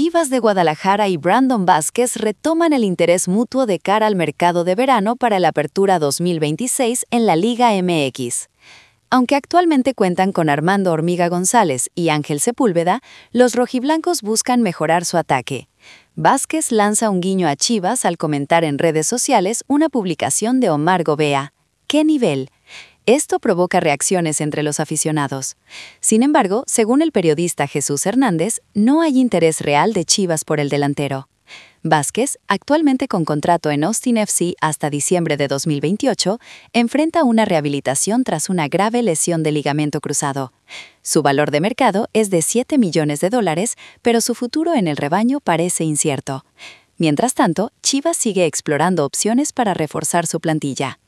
Chivas de Guadalajara y Brandon Vázquez retoman el interés mutuo de cara al mercado de verano para la apertura 2026 en la Liga MX. Aunque actualmente cuentan con Armando Hormiga González y Ángel Sepúlveda, los rojiblancos buscan mejorar su ataque. Vázquez lanza un guiño a Chivas al comentar en redes sociales una publicación de Omar Gobea. ¡Qué nivel! Esto provoca reacciones entre los aficionados. Sin embargo, según el periodista Jesús Hernández, no hay interés real de Chivas por el delantero. Vázquez, actualmente con contrato en Austin FC hasta diciembre de 2028, enfrenta una rehabilitación tras una grave lesión de ligamento cruzado. Su valor de mercado es de $7 millones, pero su futuro en el rebaño parece incierto. Mientras tanto, Chivas sigue explorando opciones para reforzar su plantilla.